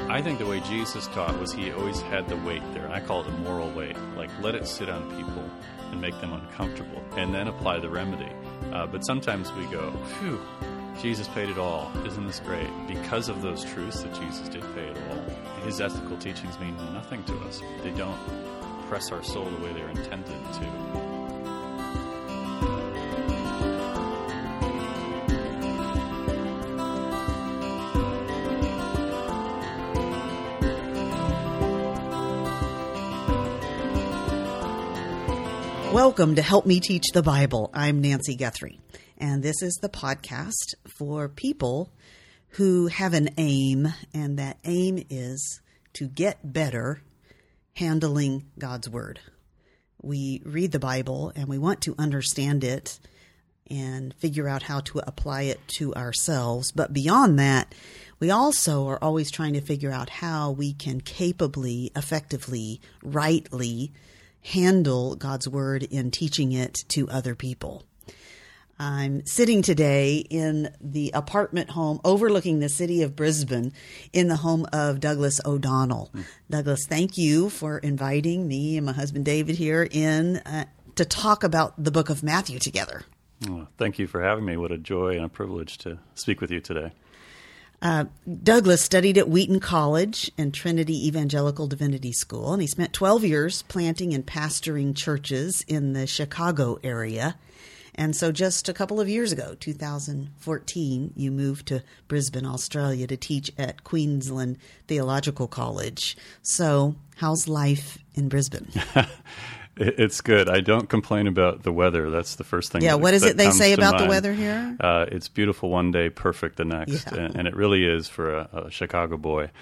I think the way Jesus taught was he always had the weight there. And I call it a moral weight. Like, let it sit on people and make them uncomfortable, and then apply the remedy. But sometimes we go, phew, Jesus paid it all. Isn't this great? Because of those truths that Jesus did pay it all. His ethical teachings mean nothing to us. They don't press our soul the way they're intended to. Welcome to Help Me Teach the Bible. I'm Nancy Guthrie, and this is the podcast for people who have an aim, and that aim is to get better handling God's Word. We read the Bible, and we want to understand it and figure out how to apply it to ourselves. But beyond that, we also are always trying to figure out how we can capably, effectively, rightly handle God's Word in teaching it to other people. I'm sitting today in the apartment home overlooking the city of Brisbane in the home of Douglas O'Donnell. Douglas, thank you for inviting me and my husband David here in to talk about the book of Matthew together. Oh, thank you for having me. What a joy and a privilege to speak with you today. Douglas studied at Wheaton College and Trinity Evangelical Divinity School, and he spent 12 years planting and pastoring churches in the Chicago area. And so just a couple of years ago, 2014, you moved to Brisbane, Australia to teach at Queensland Theological College. So how's life in Brisbane? It's good. I don't complain about the weather. That's the first thing. Yeah, what is it they say about mind. The weather here? It's beautiful one day, perfect the next. Yeah. And it really is for a Chicago boy.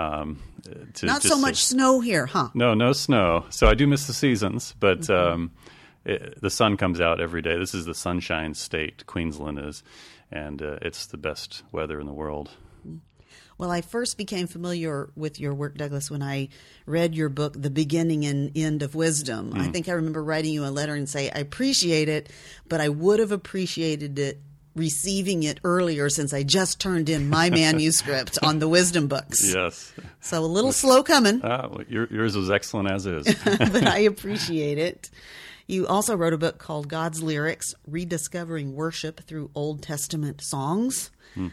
Not so much snow here, huh? No snow. So I do miss the seasons, but the sun comes out every day. This is the sunshine state, Queensland is, and it's the best weather in the world. Well, I first became familiar with your work, Douglas, when I read your book, The Beginning and End of Wisdom. I think I remember writing you a letter and say, I appreciate it, but I would have appreciated it receiving it earlier since I just turned in my manuscript on the wisdom books. Yes. So a little slow coming. Well, yours was excellent as is. But I appreciate it. You also wrote a book called God's Lyrics, Rediscovering Worship Through Old Testament Songs.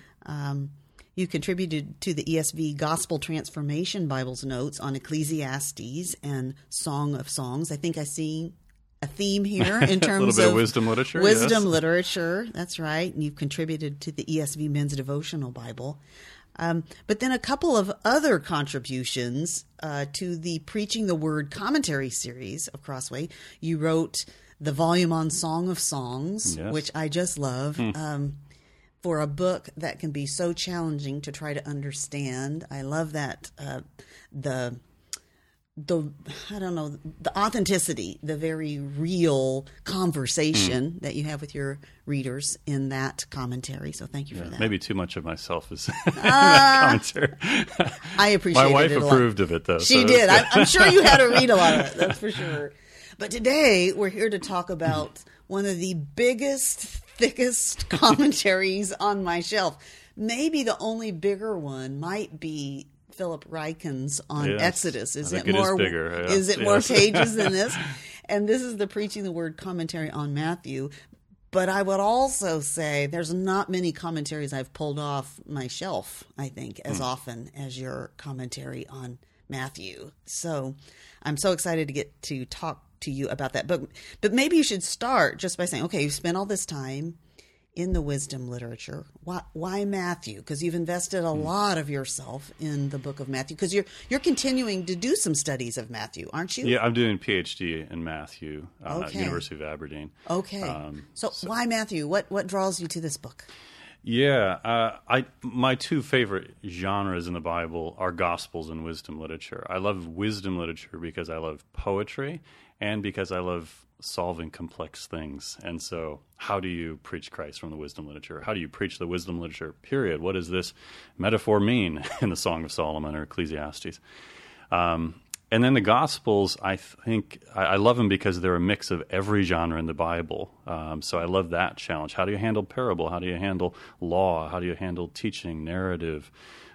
You contributed to the ESV Gospel Transformation Bible's notes on Ecclesiastes and Song of Songs. I think I see a theme here in terms of a little bit of wisdom literature. Wisdom yes. literature, that's right. And you've contributed to the ESV Men's Devotional Bible. But then a couple of other contributions to the Preaching the Word commentary series of Crossway. You wrote the volume on Song of Songs, yes. which I just love. For a book that can be so challenging to try to understand. I love that the authenticity, the very real conversation that you have with your readers in that commentary. So thank you for that. Maybe too much of myself is in that commentary. I appreciate it. My wife a approved lot. of it, though. She did. I'm sure you had to read a lot of it. That's for sure. But today we're here to talk about one of the biggest, thickest commentaries on my shelf. Maybe the only bigger one might be Philip Ryken's on Exodus. Is it bigger? Is it more pages than this? And this is the Preaching the Word commentary on Matthew. But I would also say there's not many commentaries I've pulled off my shelf, I think, as often as your commentary on Matthew. So I'm so excited to get to talk to you about that book. But maybe you should start just by saying, okay, you've spent all this time in the wisdom literature. Why Matthew? Because you've invested a lot of yourself in the book of Matthew. Because you're continuing to do some studies of Matthew, aren't you? Yeah, I'm doing a PhD in Matthew at University of Aberdeen. Okay. So why Matthew? What draws you to this book? Yeah, my two favorite genres in the Bible are Gospels and wisdom literature. I love wisdom literature because I love poetry and because I love solving complex things. And so how do you preach Christ from the wisdom literature? How do you preach the wisdom literature, period? What does this metaphor mean in the Song of Solomon or Ecclesiastes? And then the Gospels, I think, I love them because they're a mix of every genre in the Bible. So I love that challenge. How do you handle parable? How do you handle law? How do you handle teaching, narrative?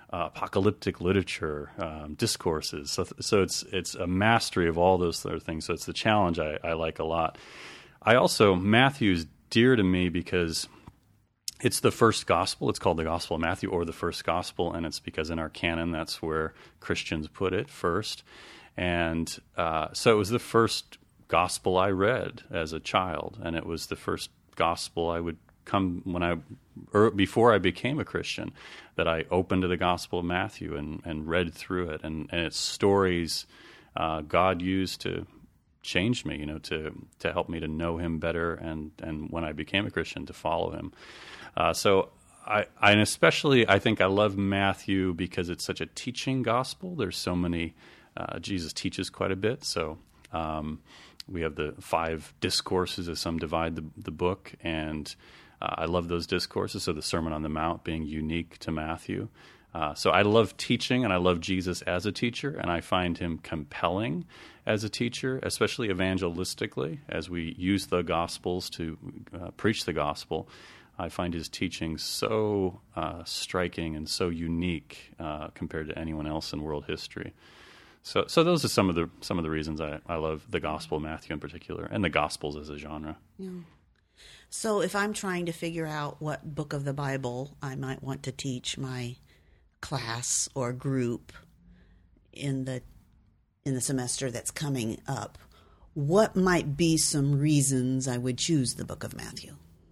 apocalyptic literature, discourses. So it's a mastery of all those other things. So it's the challenge I like a lot. Matthew's dear to me because it's the first gospel. It's called the Gospel of Matthew, or the first gospel, and it's because in our canon that's where Christians put it first. And so it was the first gospel I read as a child, and it was the first gospel I would come before I became a Christian, that I opened to the Gospel of Matthew and read through it, and its stories God used to change me, to help me to know Him better, and when I became a Christian, to follow Him. So I think I love Matthew because it's such a teaching gospel. There's so many, Jesus teaches quite a bit. So we have the 5 discourses, as some divide the book, and I love those discourses. So the Sermon on the Mount being unique to Matthew. So I love teaching, and I love Jesus as a teacher, and I find Him compelling as a teacher, especially evangelistically, as we use the Gospels to preach the gospel. I find His teaching so striking and so unique compared to anyone else in world history. So those are some of the reasons I love the Gospel of Matthew in particular, and the Gospels as a genre. Yeah. So if I'm trying to figure out what book of the Bible I might want to teach my class or group in the semester that's coming up, what might be some reasons I would choose the book of Matthew?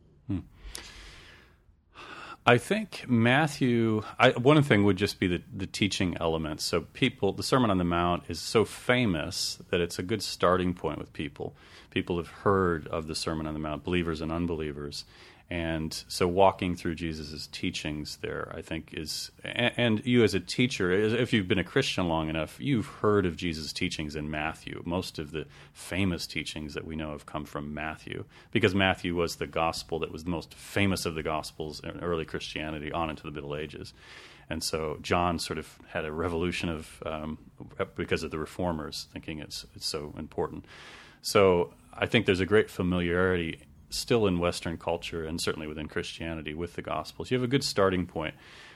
I think Matthew, one thing would just be the teaching elements. So the Sermon on the Mount is so famous that it's a good starting point with people. People have heard of the Sermon on the Mount, believers and unbelievers. And so walking through Jesus' teachings there, I think and you as a teacher, if you've been a Christian long enough, you've heard of Jesus' teachings in Matthew. Most of the famous teachings that we know have come from Matthew, because Matthew was the gospel that was the most famous of the gospels in early Christianity on into the Middle Ages. And so John sort of had a revolution of because of the reformers, thinking it's so important. So I think there's a great familiarity still in Western culture, and certainly within Christianity, with the Gospels. You have a good starting point.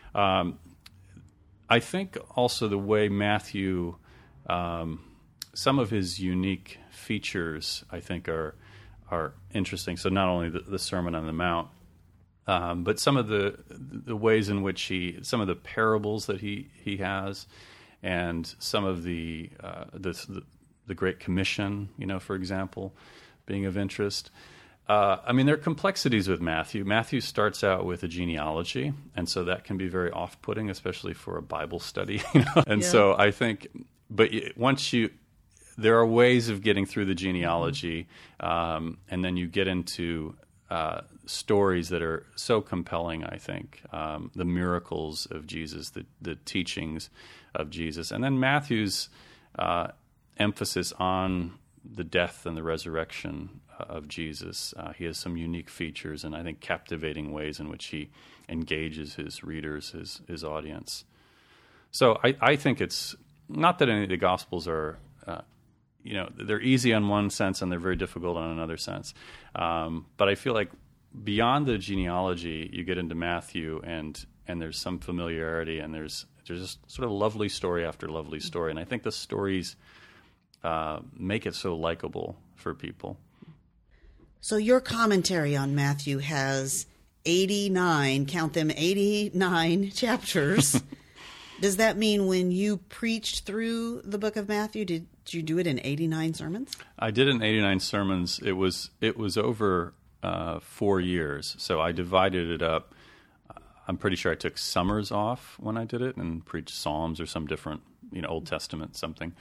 I think also the way Matthew, some of his unique features, I think, are interesting. So not only the Sermon on the Mount, but some of the ways in which some of the parables that he has, and some of the Great Commission, for example, being of interest. There are complexities with Matthew. Matthew starts out with a genealogy, and so that can be very off-putting, especially for a Bible study. And so I think, but there are ways of getting through the genealogy, and then you get into stories that are so compelling, I think, the miracles of Jesus, the teachings of Jesus. And then Matthew's emphasis on the death and the resurrection of Jesus. He has some unique features, and I think captivating ways in which he engages his readers, his audience. So I think it's not that any of the Gospels are, they're easy on one sense and they're very difficult on another sense. But I feel like beyond the genealogy, you get into Matthew, and there's some familiarity, and there's just sort of lovely story after lovely story. And I think the stories make it so likable for people. So your commentary on Matthew has 89, count them, 89 chapters. Does that mean when you preached through the book of Matthew, did you do it in 89 sermons? I did it in 89 sermons. It was over 4 years, so I divided it up. I'm pretty sure I took summers off when I did it and preached Psalms or some different, Old Testament something.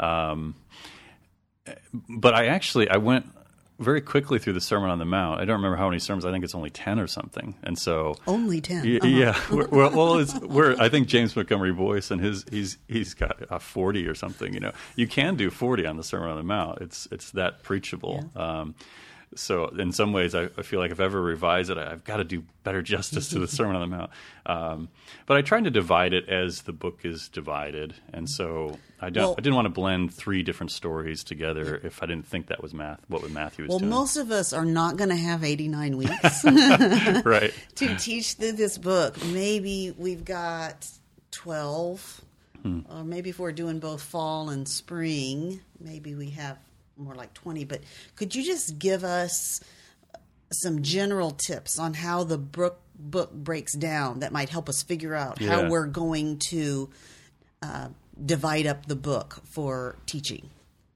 But I went very quickly through the Sermon on the Mount. I don't remember how many sermons. I think it's only 10 or something. And so only 10. Yeah. I think James Montgomery Boyce, and he's got 40 or something. You can do 40 on the Sermon on the Mount. It's that preachable. Yeah. So in some ways, I feel like if I ever revise it, I've got to do better justice to the Sermon on the Mount. But I tried to divide it as the book is divided, and so I didn't want to blend 3 different stories together if I didn't think that was what Matthew was doing. Well, most of us are not going to have 89 weeks right. to teach this book. Maybe we've got 12. Or maybe if we're doing both fall and spring, maybe we have more like 20. But could you just give us some general tips on how the book breaks down that might help us figure out how we're going to divide up the book for teaching?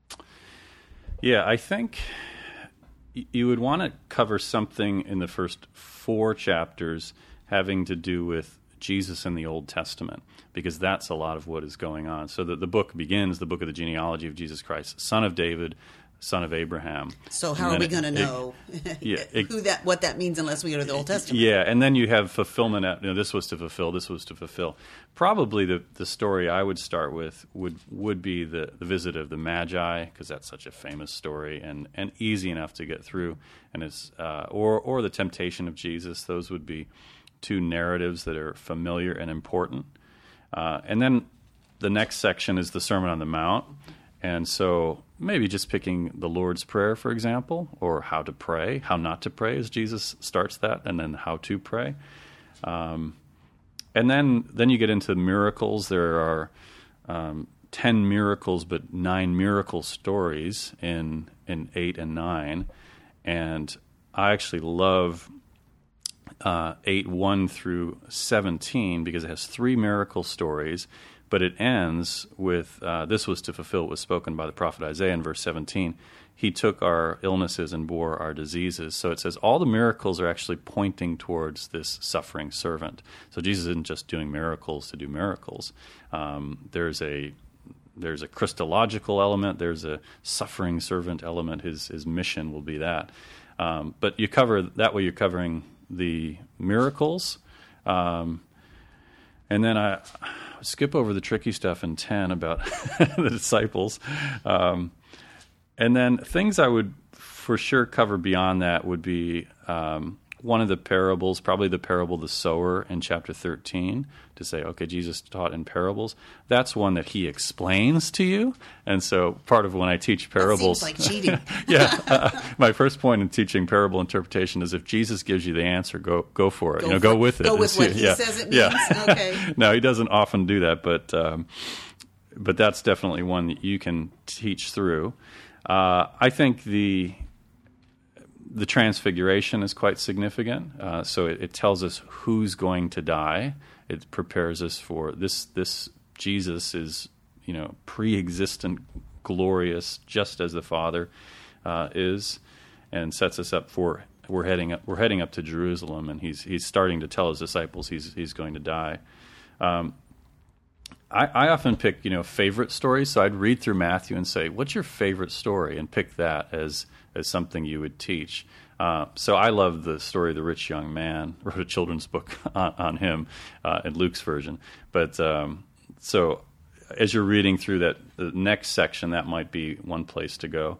Yeah, I think you would want to cover something in the first 4 chapters having to do with Jesus in the Old Testament, because that's a lot of what is going on. So the book begins, the book of the genealogy of Jesus Christ, son of David, son of Abraham. So how are we going to know what that means unless we go to the Old Testament? Yeah, and then you have fulfillment. This was to fulfill, this was to fulfill. Probably the story I would start with would be the visit of the Magi, because that's such a famous story and easy enough to get through. And it's or the temptation of Jesus. Those would be 2 narratives that are familiar and important. And then the next section is the Sermon on the Mount. And so maybe just picking the Lord's Prayer, for example, or how to pray, how not to pray, as Jesus starts that, and then how to pray. And then you get into miracles. There are 10 miracles, but 9 miracle stories in 8 and 9. And I actually love 8, 1 through 17, because it has 3 miracle stories, but it ends with, this was to fulfill what was spoken by the prophet Isaiah in verse 17. He took our illnesses and bore our diseases. So it says all the miracles are actually pointing towards this suffering servant. So Jesus isn't just doing miracles to do miracles. There's a Christological element. There's a suffering servant element. His mission will be that. But you cover that way. You're covering the miracles, and then I skip over the tricky stuff in 10 about the disciples, and then things I would for sure cover beyond that would be one of the parables, probably the parable of the sower in chapter 13, to say, okay, Jesus taught in parables. That's one that he explains to you. And so part of when I teach parables... That seems like cheating. My first point in teaching parable interpretation is if Jesus gives you the answer, go for it. Go with it. Go with what he says it means? Yeah. Okay. No, he doesn't often do that, but that's definitely one that you can teach through. I think the Transfiguration is quite significant. So it tells us who's going to die. It prepares us for this. This Jesus is, pre-existent, glorious, just as the Father is, and sets us up for we're heading up to Jerusalem, and he's starting to tell his disciples he's going to die. I often pick favorite stories. So I'd read through Matthew and say, "What's your favorite story?" and pick that as something you would teach. So I love the story of the rich young man. Wrote a children's book on him in Luke's version. But so as you're reading through the next section, that might be one place to go.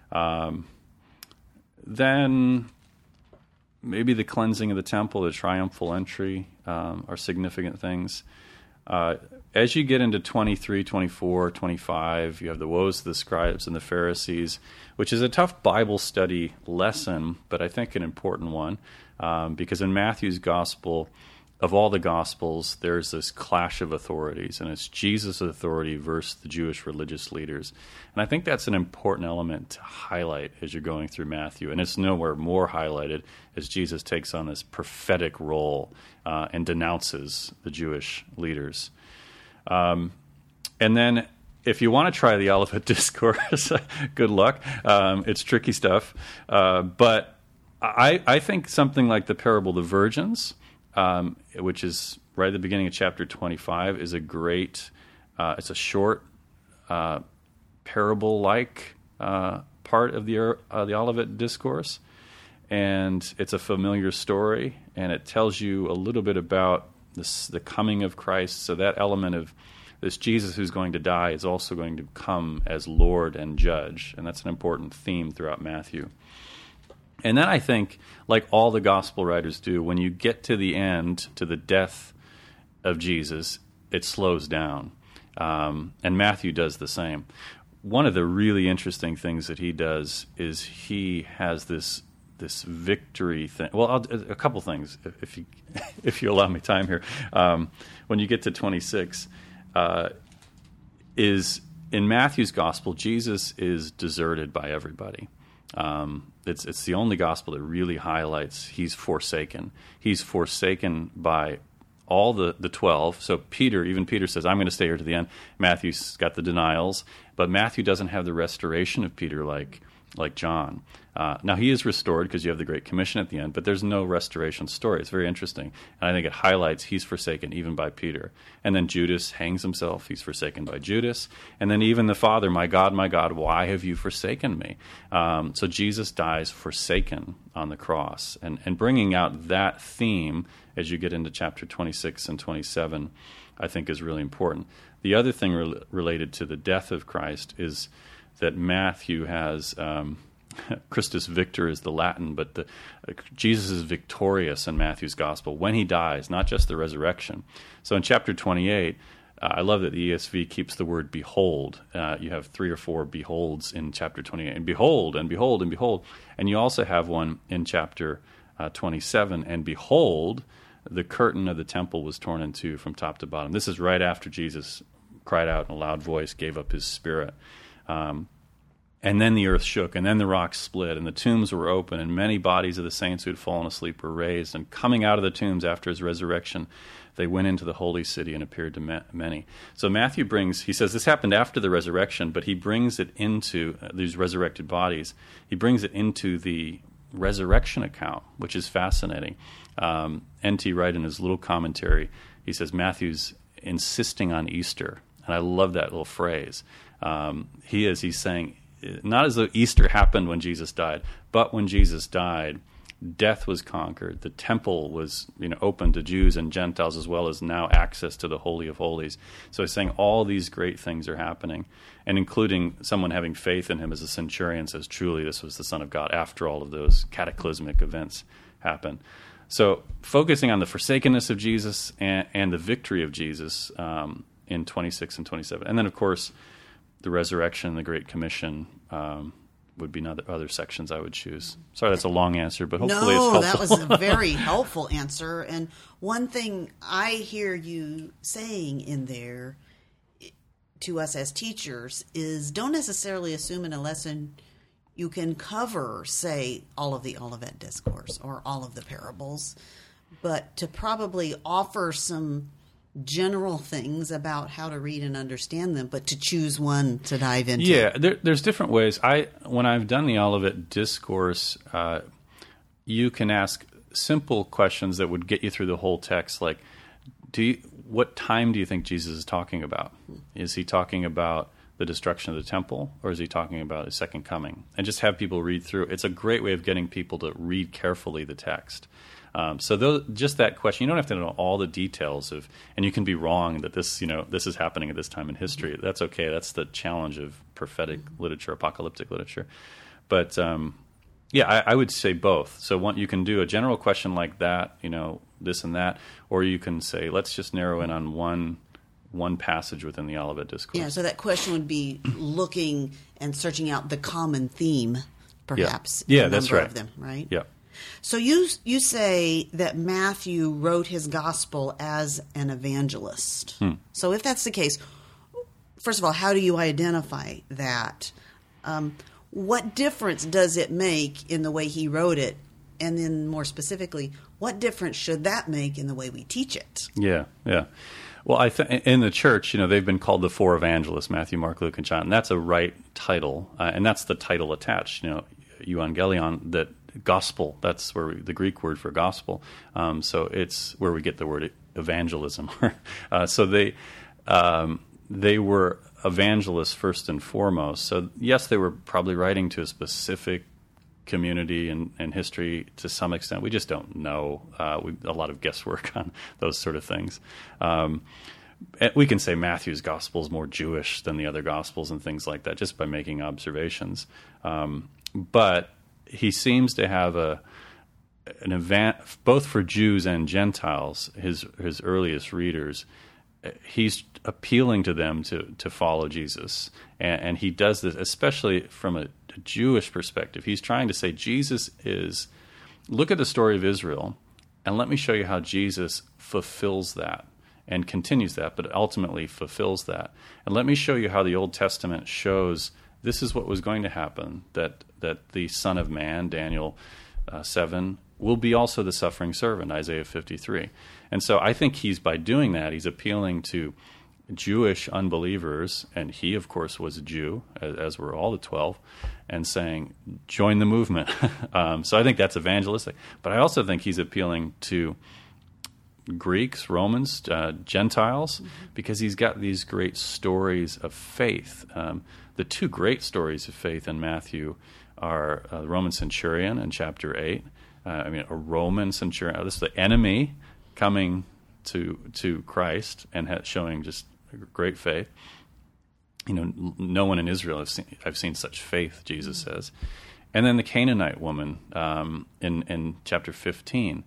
Then maybe the cleansing of the temple, the triumphal entry are significant things. As you get into 23, 24, 25, you have the woes of the scribes and the Pharisees, which is a tough Bible study lesson, but I think an important one, because in Matthew's gospel, of all the gospels, there's this clash of authorities, and it's Jesus' authority versus the Jewish religious leaders. And I think that's an important element to highlight as you're going through Matthew, and it's nowhere more highlighted as Jesus takes on this prophetic role and denounces the Jewish leaders. And then if you want to try the Olivet Discourse, good luck. It's tricky stuff. But I think something like the parable of the virgins, which is right at the beginning of chapter 25, is a great, it's a short parable-like part of the Olivet Discourse. And it's a familiar story, and it tells you a little bit about the coming of Christ. So that element of this Jesus who's going to die is also going to come as Lord and Judge, and that's an important theme throughout Matthew. And then I think, like all the gospel writers do, when you get to the end, to the death of Jesus, it slows down. And Matthew does the same. One of the really interesting things that he does is he has this this victory thing. Well, a couple things, if you if you allow me time here. When you get to 26, is in Matthew's gospel, Jesus is deserted by everybody. It's the only gospel that really highlights he's forsaken. He's forsaken by all the 12. So even Peter says, I'm going to stay here to the end. Matthew's got the denials, but Matthew doesn't have the restoration of Peter like John. Now, he is restored because you have the Great Commission at the end, but there's no restoration story. It's very interesting. And I think it highlights he's forsaken even by Peter. And then Judas hangs himself. He's forsaken by Judas. And then even the Father, my God, why have you forsaken me? So Jesus dies forsaken on the cross. And bringing out that theme as you get into chapter 26 and 27, I think is really important. The other thing related to the death of Christ is that Matthew has Christus Victor is the Latin, but Jesus is victorious in Matthew's gospel when he dies, not just the resurrection. So in chapter 28, I love that the ESV keeps the word behold. You have 3 or 4 beholds in chapter 28, and behold, and behold, and behold. And you also have one in chapter 27, and behold, the curtain of the temple was torn in two from top to bottom. This is right after Jesus cried out in a loud voice, gave up his spirit. And then the earth shook, and then the rocks split, and the tombs were open, and many bodies of the saints who had fallen asleep were raised. And coming out of the tombs after his resurrection, they went into the holy city and appeared to many. So Matthew he says this happened after the resurrection, but he brings it into these resurrected bodies. He brings it into the resurrection account, which is fascinating. N.T. Wright, in his little commentary, he says Matthew's insisting on Easter. And I love that little phrase. He's saying, not as though Easter happened when Jesus died, but when Jesus died, death was conquered. The temple was open to Jews and Gentiles, as well as now access to the Holy of Holies. So he's saying all these great things are happening, and including someone having faith in him as a centurion says, truly this was the Son of God after all of those cataclysmic events happened. So focusing on the forsakenness of Jesus and the victory of Jesus in 26 and 27. And then, of course, the resurrection, the Great Commission would be other sections I would choose. Sorry, that's a long answer, but hopefully it's helpful. No, that was a very helpful answer. And one thing I hear you saying in there to us as teachers is don't necessarily assume in a lesson you can cover, say, all of the Olivet Discourse or all of the parables, but to probably offer some general things about how to read and understand them, but to choose one to dive into. Yeah, there's different ways. When I've done the Olivet Discourse, you can ask simple questions that would get you through the whole text, like, what time do you think Jesus is talking about? Is he talking about the destruction of the temple, or is he talking about his second coming? And just have people read through. It's a great way of getting people to read carefully the text. Just that question, you don't have to know all the details and you can be wrong that this is happening at this time in history. That's okay. That's the challenge of prophetic literature, apocalyptic literature. But I would say both. So you can do a general question like that, this and that, or you can say, let's just narrow in on one passage within the Olivet Discourse. Yeah. So that question would be looking and searching out the common theme, perhaps. Yeah, that's right. Of them, right? Yeah. So you say that Matthew wrote his gospel as an evangelist. So if that's the case, first of all, how do you identify that? What difference does it make in the way he wrote it? And then more specifically, what difference should that make in the way we teach it? Yeah. Well, in the church, they've been called the four evangelists, Matthew, Mark, Luke, and John. And that's a right title, and that's the title attached, euangelion, that gospel, that's where the Greek word for gospel. So it's where we get the word evangelism. So they were evangelists first and foremost. So yes, they were probably writing to a specific community and history to some extent. We just don't know. A lot of guesswork on those sort of things. We can say Matthew's gospel is more Jewish than the other gospels and things like that, just by making observations. But he seems to have an event both for Jews and Gentiles. His earliest readers, he's appealing to them to follow Jesus, and he does this especially from a Jewish perspective. He's trying to say Jesus is, look at the story of Israel, and let me show you how Jesus fulfills that and continues that, but ultimately fulfills that. And let me show you how the Old Testament shows this is what was going to happen, that the Son of Man, Daniel 7, will be also the suffering servant, Isaiah 53. And so I think by doing that, he's appealing to Jewish unbelievers, and he, of course, was a Jew, as were all the 12, and saying, join the movement. So I think that's evangelistic. But I also think he's appealing to Greeks, Romans, Gentiles, because he's got these great stories of faith. The two great stories of faith in Matthew are the Roman centurion in chapter 8. A Roman centurion, this is the enemy coming to Christ and showing just great faith. No one in Israel I've seen such faith, Jesus says. And then the Canaanite woman in chapter 15.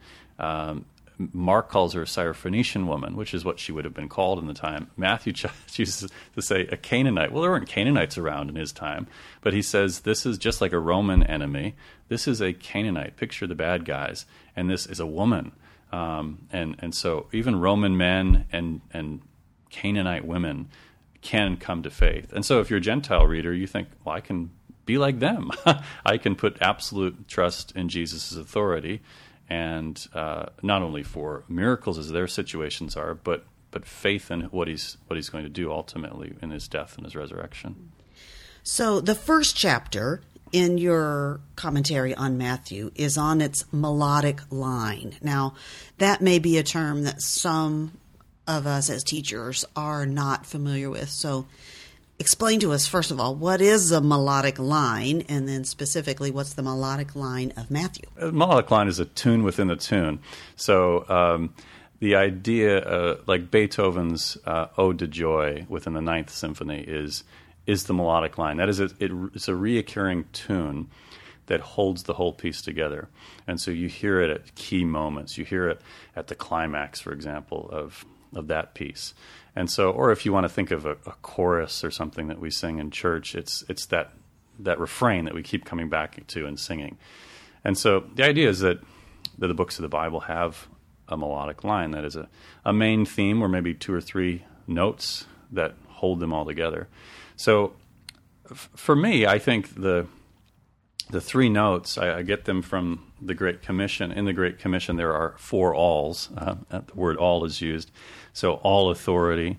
Mark calls her a Syrophoenician woman, which is what she would have been called in the time. Matthew chooses to say a Canaanite. Well, there weren't Canaanites around in his time, but he says this is just like a Roman enemy. This is a Canaanite. Picture the bad guys, and this is a woman. And so even Roman men and Canaanite women can come to faith. And so if you're a Gentile reader, you think, well, I can be like them. I can put absolute trust in Jesus' authority, and not only for miracles as their situations are, but faith in what he's going to do ultimately in his death and his resurrection. So the first chapter in your commentary on Matthew is on its melodic line. Now, that may be a term that some of us as teachers are not familiar with. So explain to us, first of all, what is a melodic line, and then specifically, what's the melodic line of Matthew? A melodic line is a tune within a tune. So the idea, like Beethoven's Ode to Joy within the Ninth Symphony, is the melodic line. That is, it's a reoccurring tune that holds the whole piece together. And so you hear it at key moments. You hear it at the climax, for example, of that piece. And so, or if you want to think of a chorus or something that we sing in church, it's that refrain that we keep coming back to and singing. And so the idea is that the books of the Bible have a melodic line that is a main theme, or maybe two or three notes that hold them all together. So for me, I think the three notes, I get them from the Great Commission. In the Great Commission, there are 4 alls. The word all is used. So all authority,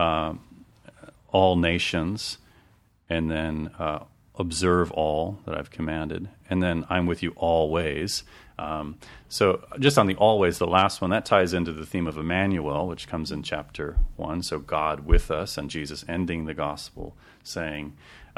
all nations, and then observe all that I've commanded. And then I'm with you always. So just on the always, the last one, that ties into the theme of Emmanuel, which comes in chapter 1. So God with us, and Jesus ending the gospel saying,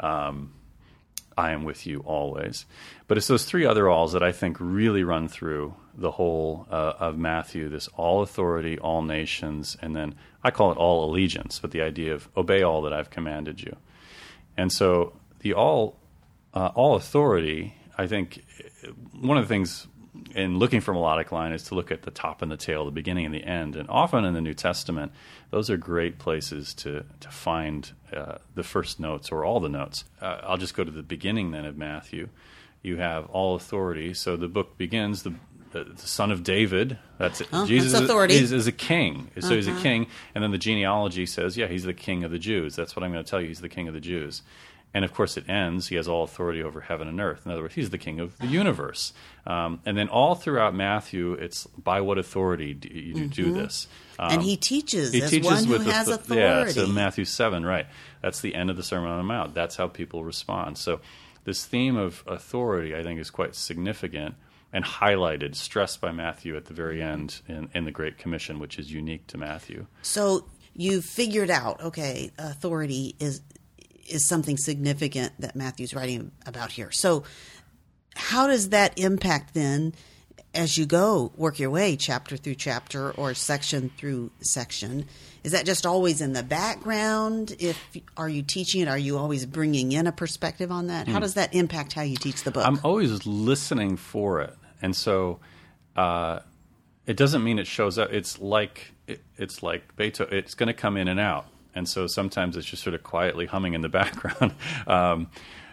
I am with you always. But it's those 3 other alls that I think really run through the whole of Matthew, this all authority, all nations, and then I call it all allegiance, but the idea of obey all that I've commanded you. And so the all authority, I think one of the things in looking for melodic line is to look at the top and the tail, the beginning and the end. And often in the New Testament, those are great places to find the first notes or all the notes. I'll just go to the beginning then of Matthew. You have all authority. So the book begins, the son of David. That's it. Jesus that's authority. is a king. So he's a king. And then the genealogy says, yeah, he's the king of the Jews. That's what I'm going to tell you. He's the king of the Jews. And of course it ends, he has all authority over heaven and earth. In other words, he's the king of the universe. And then all throughout Matthew, it's by what authority do you do this? And he teaches one who has authority. Yeah, so Matthew 7, right. That's the end of the Sermon on the Mount. That's how people respond. So this theme of authority, I think, is quite significant and highlighted, stressed by Matthew at the very end in the Great Commission, which is unique to Matthew. So you figured out, okay, authority is something significant that Matthew's writing about here. So how does that impact then as you go work your way chapter through chapter or section through section? Is that just always in the background? Are you teaching it? Are you always bringing in a perspective on that? How does that impact how you teach the book? I'm always listening for it. And so it doesn't mean it shows up. It's like Beethoven. It's going to come in and out. And so sometimes it's just sort of quietly humming in the background.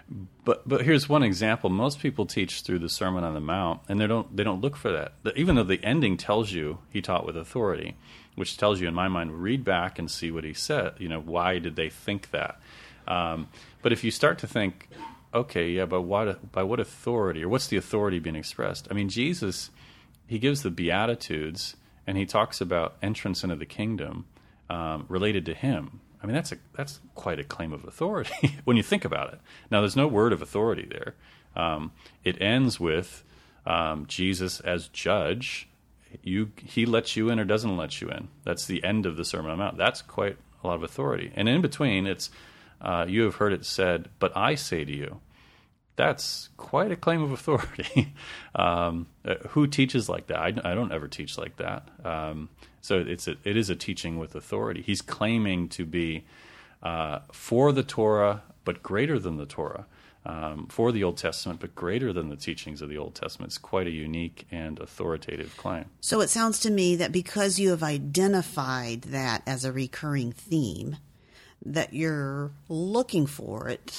But here's one example. Most people teach through the Sermon on the Mount, and they don't look for that. Even though the ending tells you he taught with authority, which tells you, in my mind, read back and see what he said. Why did they think that? But if you start to think, okay, yeah, but by what authority, or what's the authority being expressed? I mean, Jesus, he gives the Beatitudes, and he talks about entrance into the kingdom related to him. I mean, that's quite a claim of authority when you think about it. Now, there's no word of authority there. It ends with Jesus as judge. He lets you in or doesn't let you in. That's the end of the Sermon on the Mount. That's quite a lot of authority. And in between, it's you have heard it said, but I say to you. That's quite a claim of authority. Who teaches like that? I don't ever teach like that. So it is a teaching with authority. He's claiming to be for the Torah, but greater than the Torah. For the Old Testament, but greater than the teachings of the Old Testament. It's quite a unique and authoritative claim. So it sounds to me that because you have identified that as a recurring theme, that you're looking for it.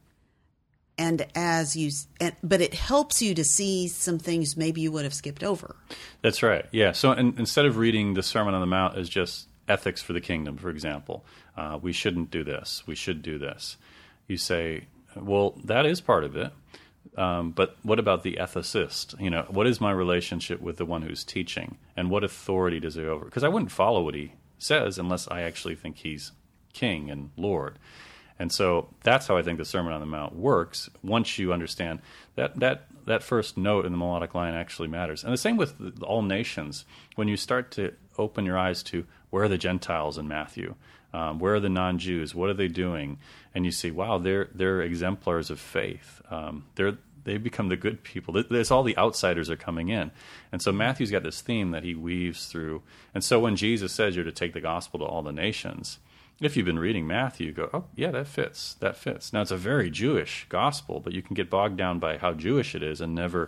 And but it helps you to see some things maybe you would have skipped over. That's right. Yeah. So instead of reading the Sermon on the Mount as just ethics for the kingdom, for example, we shouldn't do this. We should do this. You say, well, that is part of it. But what about the ethicist? What is my relationship with the one who's teaching, and what authority does he over? Because I wouldn't follow what he says unless I actually think he's King and Lord. And so that's how I think the Sermon on the Mount works. Once you understand that first note in the melodic line actually matters. And the same with all nations. When you start to open your eyes to where are the Gentiles in Matthew, where are the non-Jews, what are they doing, and you see, wow, they're exemplars of faith. They become the good people. There's all the outsiders are coming in. And so Matthew's got this theme that he weaves through. And so when Jesus says you're to take the gospel to all the nations, if you've been reading Matthew, you go, oh, yeah, that fits. Now, it's a very Jewish gospel, but you can get bogged down by how Jewish it is and never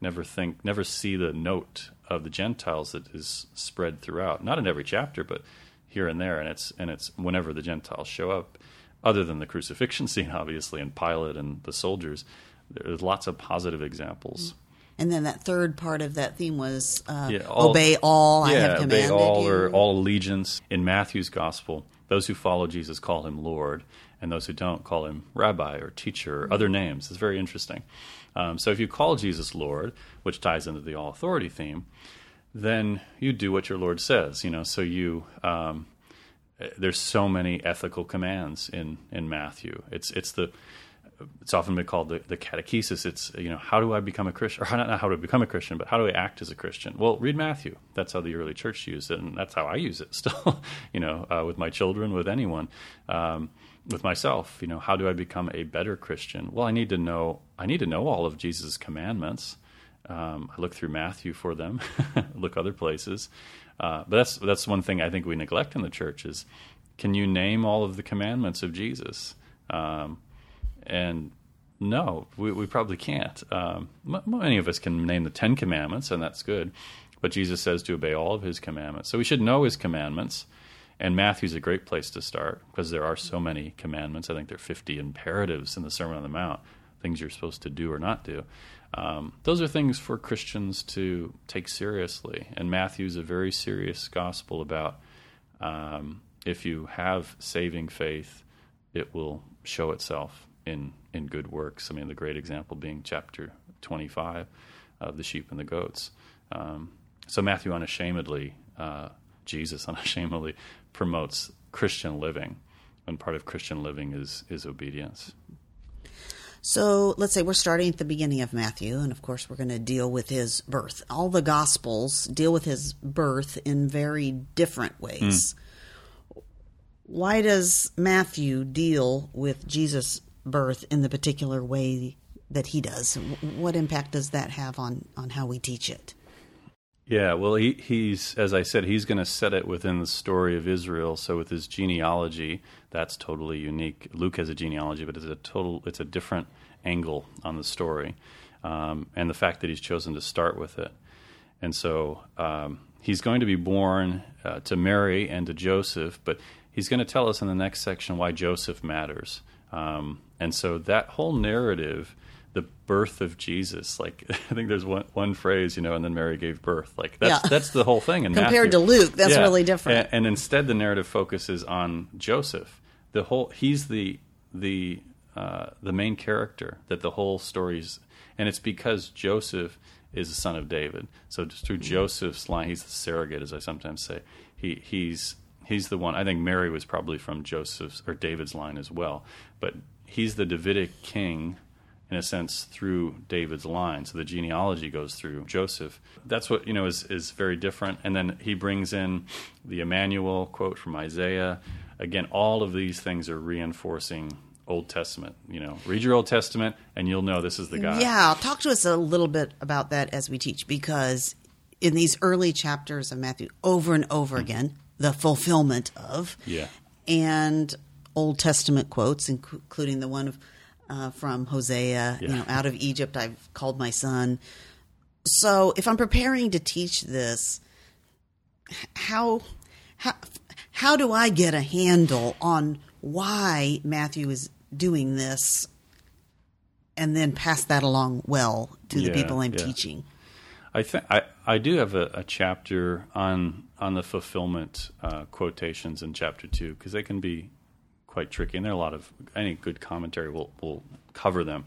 see the note of the Gentiles that is spread throughout. Not in every chapter, but here and there, and it's whenever the Gentiles show up, other than the crucifixion scene, obviously, and Pilate and the soldiers. There's lots of positive examples. And then that third part of that theme was obey all I have commanded obey all, you. Or all allegiance. In Matthew's gospel, those who follow Jesus call him Lord, and those who don't call him Rabbi or teacher or other names. It's very interesting. So if you call Jesus Lord, which ties into the all authority theme, then you do what your Lord says. So you there's so many ethical commands in Matthew. It's often been called the catechesis. It's, how do I become a Christian? Or not how do I become a Christian, but how do I act as a Christian? Well, read Matthew. That's how the early church used it, and that's how I use it still, with my children, with anyone, with myself. How do I become a better Christian? Well, I need to know all of Jesus' commandments. I look through Matthew for them, look other places. But that's one thing I think we neglect in the church is, can you name all of the commandments of Jesus? And no, we probably can't. Many of us can name the 10 commandments, and that's good. But Jesus says to obey all of his commandments. So we should know his commandments. And Matthew's a great place to start because there are so many commandments. I think there are 50 imperatives in the Sermon on the Mount, things you're supposed to do or not do. Those are things for Christians to take seriously. And Matthew's a very serious gospel about if you have saving faith, it will show itself in good works. I mean, the great example being chapter 25 of the sheep and the goats. So Matthew unashamedly, Jesus unashamedly promotes Christian living, and part of Christian living is obedience. So let's say we're starting at the beginning of Matthew, and of course we're going to deal with his birth. All the Gospels deal with his birth in very different ways. Why does Matthew deal with Jesus' birth in the particular way that he does? What impact does that have on how we teach it? Yeah, well, he's, as I said, he's going to set it within the story of Israel. So with his genealogy, that's totally unique. Luke has a genealogy, but it's a different angle on the story, and the fact that he's chosen to start with it. And so he's going to be born to Mary and to Joseph, but he's going to tell us in the next section why Joseph matters. And so that whole narrative, the birth of Jesus, like I think there's one phrase, and then Mary gave birth. Like that's the whole thing. And compared to Luke, that's really different. And instead, the narrative focuses on Joseph. He's the main character that the whole story's, and it's because Joseph is the son of David. So just through Joseph's line, he's the surrogate, as I sometimes say. He's the one. I think Mary was probably from Joseph's or David's line as well, but he's the Davidic king in a sense through David's line. So the genealogy goes through Joseph. That's what is very different. And then he brings in the Emmanuel quote from Isaiah. Again, all of these things are reinforcing Old Testament. Read your Old Testament and you'll know this is the guy. Yeah, talk to us a little bit about that as we teach, because in these early chapters of Matthew, over and over again, the fulfillment of, and Old Testament quotes, including the one from Hosea, out of Egypt I've called my son. So if I'm preparing to teach this, how do I get a handle on why Matthew is doing this and then pass that along well to the people I'm teaching? I think I do have a chapter on the fulfillment quotations in chapter 2, because they can be quite tricky, and there are a lot of any good commentary will cover them.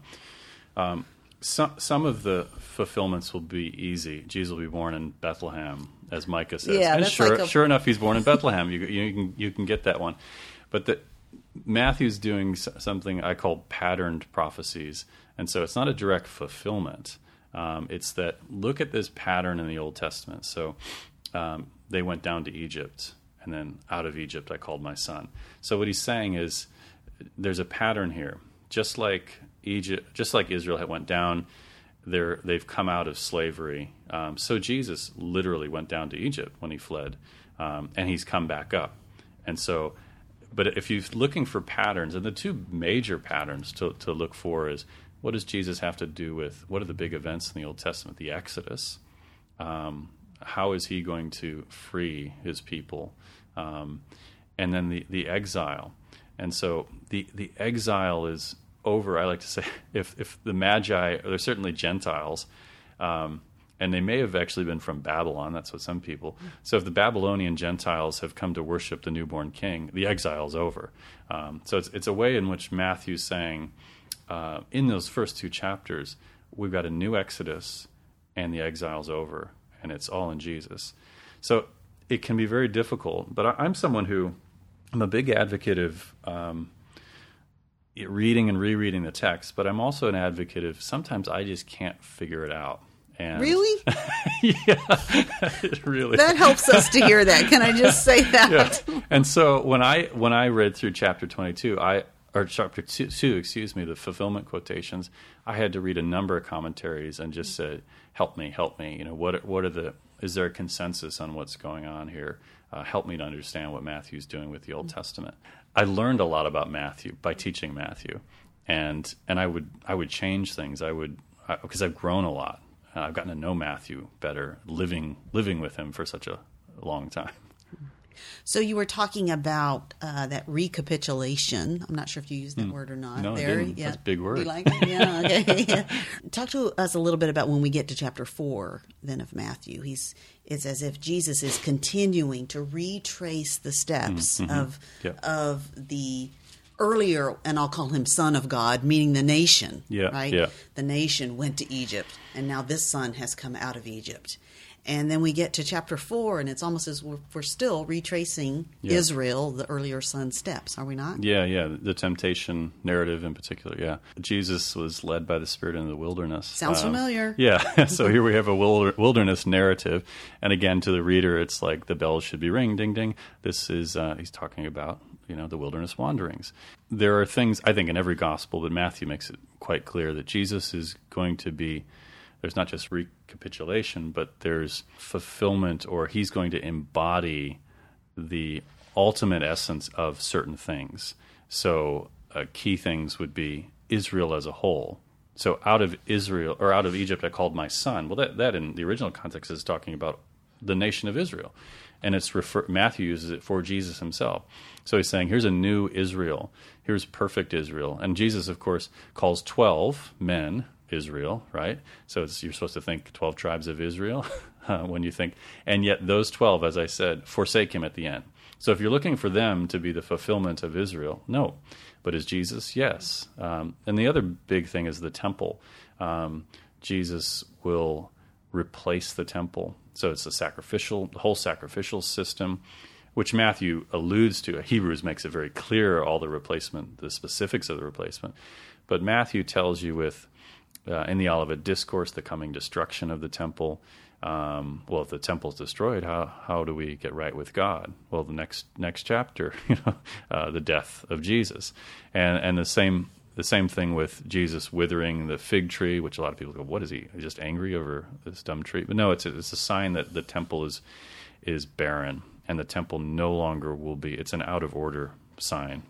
Some of the fulfillments will be easy. Jesus will be born in Bethlehem, as Micah says. Yeah, and that's sure enough, he's born in Bethlehem. You can get that one, but Matthew's doing something I call patterned prophecies, and so it's not a direct fulfillment. It's that look at this pattern in the Old Testament. So they went down to Egypt, and then out of Egypt I called my son. So what he's saying is there's a pattern here. Just like Israel had went down, they've come out of slavery. So Jesus literally went down to Egypt when he fled, and he's come back up. And so, but if you're looking for patterns, and the two major patterns to look for is, what does Jesus have to do with, what are the big events in the Old Testament? The Exodus. How is he going to free his people? And then the exile. And so the exile is over. I like to say, if the Magi, they're certainly Gentiles, and they may have actually been from Babylon. That's what some people. So if the Babylonian Gentiles have come to worship the newborn king, the exile's over. So it's a way in which Matthew's saying, in those first two chapters, we've got a new Exodus, and the exile's over, and it's all in Jesus. So it can be very difficult. But I'm someone who, I'm a big advocate of reading and rereading the text, but I'm also an advocate of sometimes I just can't figure it out. And really? Really. That helps us to hear that. Can I just say that? Yeah. And so when I read through chapter 22, or chapter 2, the fulfillment quotations, I had to read a number of commentaries and just said, help me. Is there a consensus on what's going on here? Help me to understand what Matthew's doing with the Old Testament. I learned a lot about Matthew by teaching Matthew, and I would change things. Because I've grown a lot. I've gotten to know Matthew better, living with him for such a long time. So you were talking about that recapitulation. I'm not sure if you used that word or not. No, there. I didn't. That's a big word. You like it? Yeah. Okay. Yeah. Talk to us a little bit about when we get to chapter 4, then, of Matthew. It's as if Jesus is continuing to retrace the steps of the earlier, and I'll call him Son of God, meaning the nation. Yeah. Right. Yeah. The nation went to Egypt, and now this son has come out of Egypt. And then we get to chapter 4, and it's almost as we're still retracing Israel, the earlier son's steps, are we not? Yeah, the temptation narrative in particular, yeah. Jesus was led by the Spirit into the wilderness. Sounds familiar. Yeah, so here we have a wilderness narrative, and again, to the reader, it's like the bells should be ringing, ding, ding. This is, he's talking about, the wilderness wanderings. There are things, I think, in every gospel, but Matthew makes it quite clear that Jesus is going to be, there's not just recapitulation, but there's fulfillment, or he's going to embody the ultimate essence of certain things. So key things would be Israel as a whole. So out of Israel, or out of Egypt I called my son. Well, that in the original context is talking about the nation of Israel. And Matthew uses it for Jesus himself. So he's saying, here's a new Israel. Here's perfect Israel. And Jesus, of course, calls 12 men Israel, right? So you're supposed to think 12 tribes of Israel when you think. And yet those 12, as I said, forsake him at the end. So if you're looking for them to be the fulfillment of Israel, no. But is Jesus? Yes. And the other big thing is the temple. Jesus will replace the temple. So it's the whole sacrificial system, which Matthew alludes to. Hebrews makes it very clear all the specifics of the replacement. But Matthew tells you in the Olivet Discourse, the coming destruction of the temple. Well, if the temple's destroyed, how do we get right with God? Well, the next chapter, the death of Jesus, and the same thing with Jesus withering the fig tree, which a lot of people go, "What is he? Just angry over this dumb tree?" But no, it's a sign that the temple is barren, and the temple no longer will be. It's an out of order sign.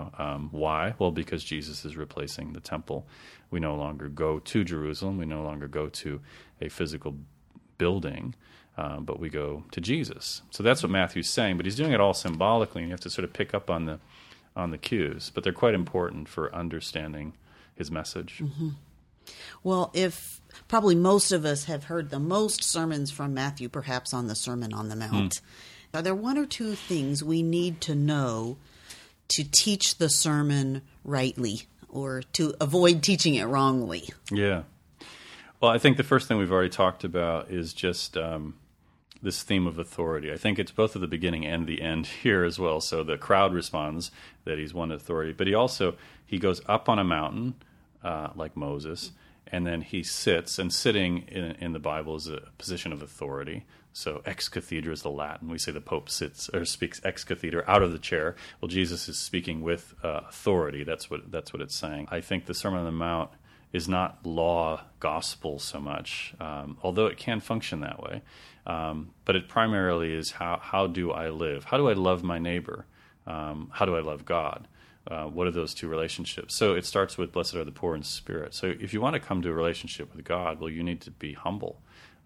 Why? Well, because Jesus is replacing the temple. We no longer go to Jerusalem. We no longer go to a physical building, but we go to Jesus. So that's what Matthew's saying, but he's doing it all symbolically, and you have to sort of pick up on the cues, but they're quite important for understanding his message. Mm-hmm. Well, if probably most of us have heard the most sermons from Matthew, perhaps on the Sermon on the Mount, are there one or two things we need to know to teach the sermon rightly or to avoid teaching it wrongly? Yeah. Well, I think the first thing we've already talked about is just this theme of authority. I think it's both at the beginning and the end here as well. So the crowd responds that he's one authority, but he goes up on a mountain like Moses, and then he sits, and sitting in the Bible is a position of authority. So ex cathedra is the Latin. We say the Pope sits or speaks ex cathedra, out of the chair. Well, Jesus is speaking with authority. That's what it's saying. I think the Sermon on the Mount is not law gospel so much, although it can function that way. But it primarily is how do I live? How do I love my neighbor? How do I love God? What are those two relationships? So it starts with blessed are the poor in spirit. So if you want to come to a relationship with God, well, you need to be humble.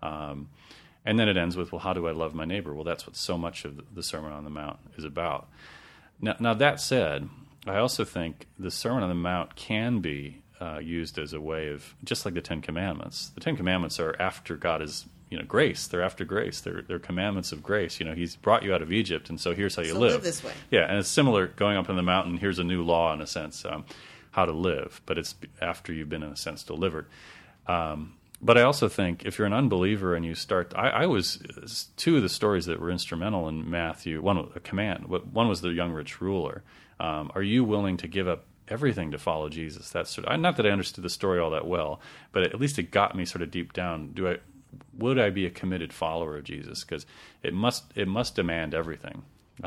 And then it ends with, well, how do I love my neighbor? Well, that's what so much of the Sermon on the Mount is about. Now that said, I also think the Sermon on the Mount can be used as a way of, just like the Ten Commandments. The Ten Commandments are after God is, grace. They're after grace. They're commandments of grace. He's brought you out of Egypt, and so here's how you live. Live this way. Yeah, and it's similar going up on the mountain. Here's a new law, in a sense, how to live, but it's after you've been, in a sense, delivered. But I also think if you're an unbeliever and you start, I was, two of the stories that were instrumental in Matthew, one was the young rich ruler. Are you willing to give up everything to follow Jesus? That's not that I understood the story all that well, but at least it got me sort of deep down. Would I be a committed follower of Jesus? Because it must demand everything.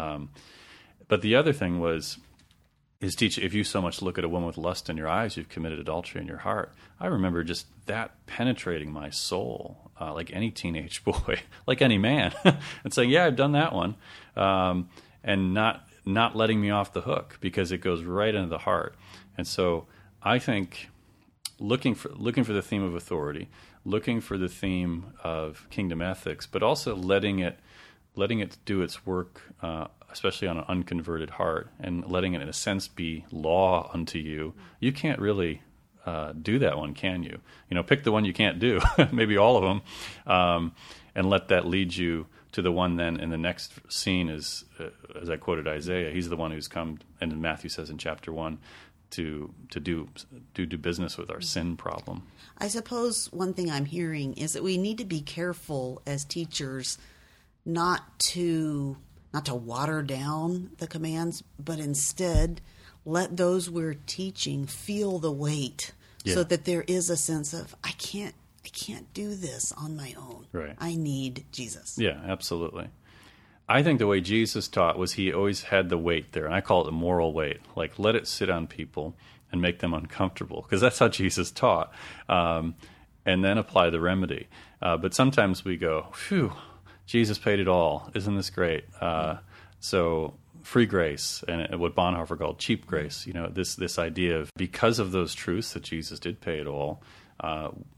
But the other thing is teach, if you so much look at a woman with lust in your eyes, you've committed adultery in your heart. I remember just that penetrating my soul, like any teenage boy, like any man, and saying, yeah, I've done that one, and not letting me off the hook, because it goes right into the heart. And so I think looking for the theme of authority, looking for the theme of kingdom ethics, but also letting it do its work, especially on an unconverted heart, and letting it, in a sense, be law unto you. You can't really do that one, can you? Pick the one you can't do, maybe all of them, and let that lead you to the one then in the next scene is, as I quoted Isaiah, he's the one who's come, and Matthew says in chapter 1, to do business with our sin problem. I suppose one thing I'm hearing is that we need to be careful as teachers not to water down the commands, but instead let those we're teaching feel the weight, so that there is a sense of, I can't do this on my own. Right. I need Jesus. Yeah, absolutely. I think the way Jesus taught was he always had the weight there, and I call it the moral weight. Like, let it sit on people and make them uncomfortable, because that's how Jesus taught, and then apply the remedy. But sometimes we go, phew, Jesus paid it all. Isn't this great? So free grace, and what Bonhoeffer called cheap grace. This idea of, because of those truths that Jesus did pay it all,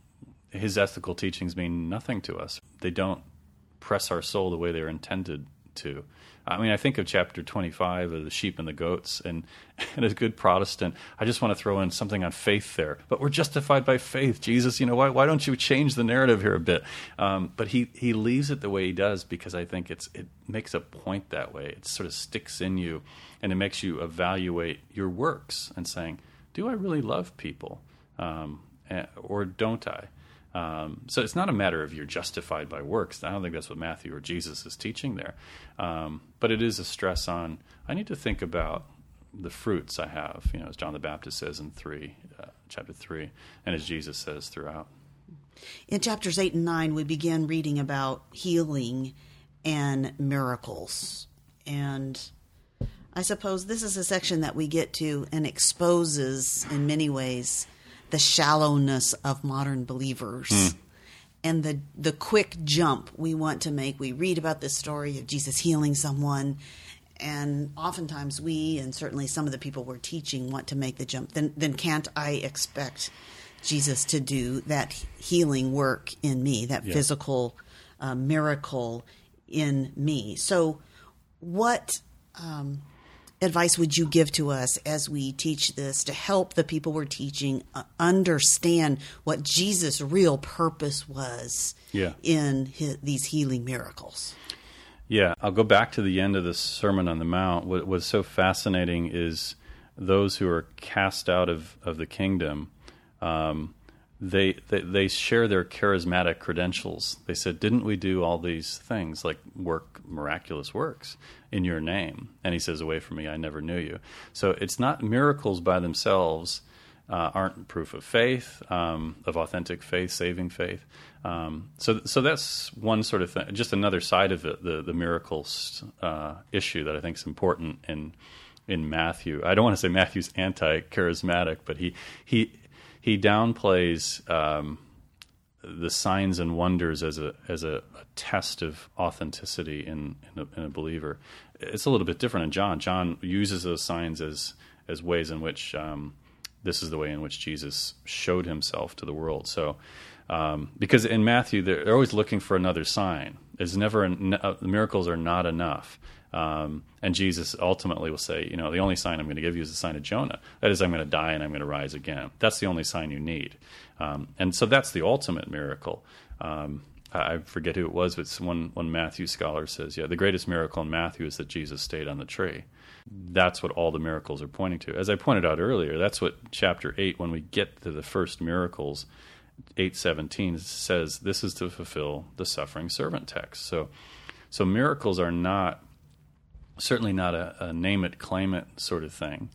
his ethical teachings mean nothing to us. They don't press our soul the way they're intended to. I mean, I think of chapter 25 of the sheep and the goats, and as a good Protestant, I just want to throw in something on faith there. But we're justified by faith, Jesus. Why don't you change the narrative here a bit? But he leaves it the way he does because I think it makes a point that way. It sort of sticks in you, and it makes you evaluate your works and saying, do I really love people, or don't I? So it's not a matter of you're justified by works. I don't think that's what Matthew or Jesus is teaching there. But it is a stress on, I need to think about the fruits I have, as John the Baptist says in chapter 3, and as Jesus says throughout. In chapters 8 and 9, we begin reading about healing and miracles. And I suppose this is a section that we get to and exposes, in many ways, the shallowness of modern believers and the quick jump we want to make. We read about this story of Jesus healing someone, and oftentimes we, and certainly some of the people we're teaching, want to make the jump. Then can't I expect Jesus to do that healing work in me, that physical miracle in me? So what advice would you give to us as we teach this to help the people we're teaching understand what Jesus' real purpose was in these healing miracles? Yeah, I'll go back to the end of the Sermon on the Mount. What's so fascinating is those who are cast out of the kingdom, they share their charismatic credentials. They said, didn't we do all these things, like miraculous works in your name? And he says, away from me, I never knew you. So it's not miracles by themselves aren't proof of faith, of authentic faith, saving faith. So that's one sort of thing, just another side of it, the miracles issue that I think is important in Matthew. I don't want to say Matthew's anti-charismatic, but he downplays the signs and wonders as a test of authenticity in a believer. It's a little bit different in John. John uses those signs as ways in which this is the way in which Jesus showed himself to the world. So, because in Matthew they're always looking for another sign. There's never the miracles are not enough. And Jesus ultimately will say, the only sign I'm going to give you is the sign of Jonah. That is, I'm going to die and I'm going to rise again. That's the only sign you need. And so that's the ultimate miracle. I forget who it was, but one Matthew scholar says, the greatest miracle in Matthew is that Jesus stayed on the tree. That's what all the miracles are pointing to. As I pointed out earlier, that's what chapter 8, when we get to the first miracles, 8:17 says, this is to fulfill the suffering servant text. So miracles are certainly not a name it, claim it sort of thing.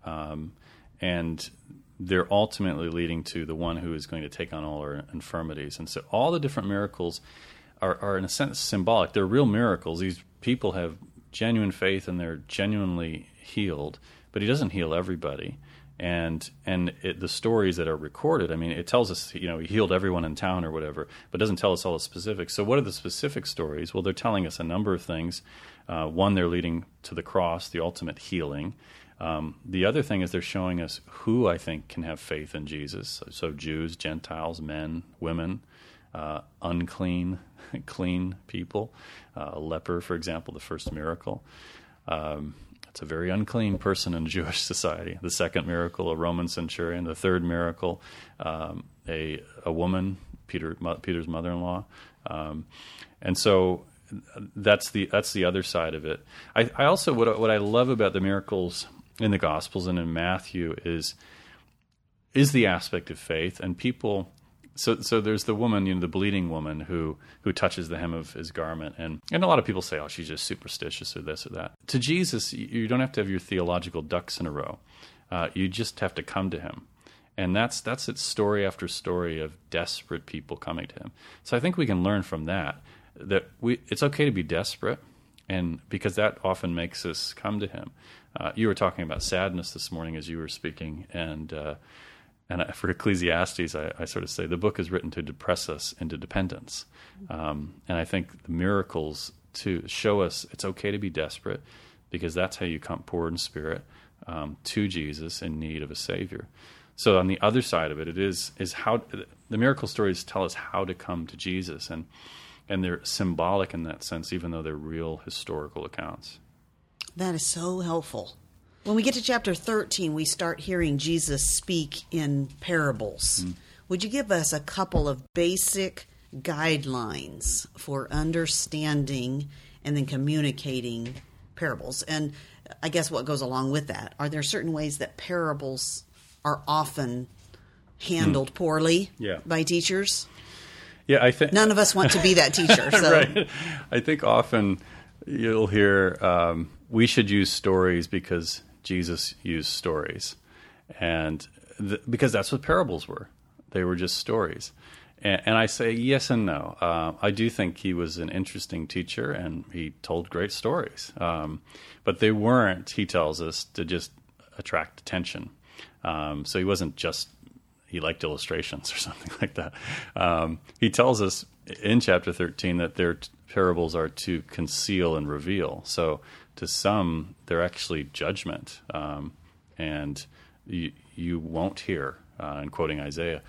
And they're ultimately leading to the one who is going to take on all our infirmities. And so all the different miracles are in a sense symbolic. They're real miracles. These people have genuine faith and they're genuinely healed, but he doesn't heal everybody. And the stories that are recorded, I mean, it tells us, he healed everyone in town or whatever, but doesn't tell us all the specifics. So what are the specific stories? Well, they're telling us a number of things. One, they're leading to the cross, the ultimate healing. The other thing is they're showing us who I think can have faith in Jesus. So Jews, Gentiles, men, women, unclean, clean people. A leper, for example, the first miracle. It's a very unclean person in Jewish society. The second miracle, a Roman centurion. The third miracle, a woman, Peter's mother-in-law. And so that's the other side of it. I also what I love about the miracles in the Gospels and in Matthew is the aspect of faith and people. So there's the woman, the bleeding woman who touches the hem of his garment, and a lot of people say, oh, she's just superstitious or this or that. To Jesus, you don't have to have your theological ducks in a row. You just have to come to him, and that's it. Story after story of desperate people coming to him. So I think we can learn from that it's okay to be desperate, and because that often makes us come to him. You were talking about sadness this morning as you were speaking, and for Ecclesiastes, I sort of say the book is written to depress us into dependence. And I think the miracles to show us it's okay to be desperate, because that's how you come poor in spirit to Jesus in need of a Savior. So on the other side of it is how the miracle stories tell us how to come to Jesus. And and they're symbolic in that sense, even though they're real historical accounts. That is so helpful. When we get to chapter 13, we start hearing Jesus speak in parables. Would you give us a couple of basic guidelines for understanding and then communicating parables? And I guess what goes along with that, are there certain ways that parables are often handled poorly by teachers? Yeah, I think none of us want to be that teacher. So. Right. I think often you'll hear we should use stories because Jesus used stories, and because that's what parables were. They were just stories. And I say yes and no. I do think he was an interesting teacher, and he told great stories. But they weren't, he tells us, to just attract attention. So he wasn't just, he liked illustrations or something like that. He tells us in chapter 13 that their parables are to conceal and reveal. So to some, they're actually judgment. And you won't hear, in quoting Isaiah.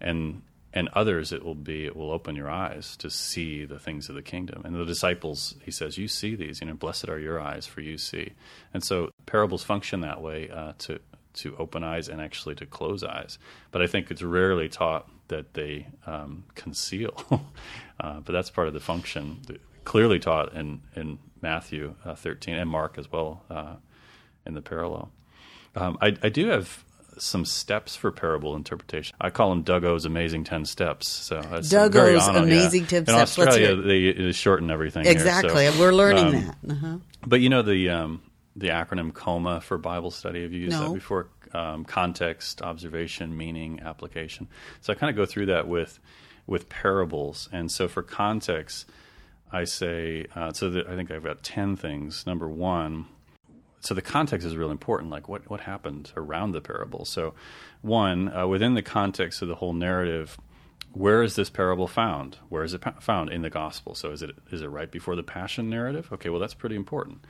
And others, it will open your eyes to see the things of the kingdom. And the disciples, he says, you see these, blessed are your eyes, for you see. And so parables function that way, to open eyes and actually to close eyes. But I think it's rarely taught that they conceal. But that's part of the function, clearly taught in Matthew 13 and Mark as well in the parallel. I do have some steps for parable interpretation. I call them Doug O's Amazing 10 Steps. So that's Doug O's Amazing 10 Steps. In Australia, they shorten everything. Exactly. Here, so, we're learning that. Uh-huh. But the acronym COMA for Bible study, have you used that before? Context, observation, meaning, application. So I kind of go through that with parables. And so for context, I say, I think I've got 10 things. Number one, so the context is really important, like what happened around the parable. So one, within the context of the whole narrative, where is this parable found? Where is it found? In the gospel. So is it right before the passion narrative? Okay, well, that's pretty important.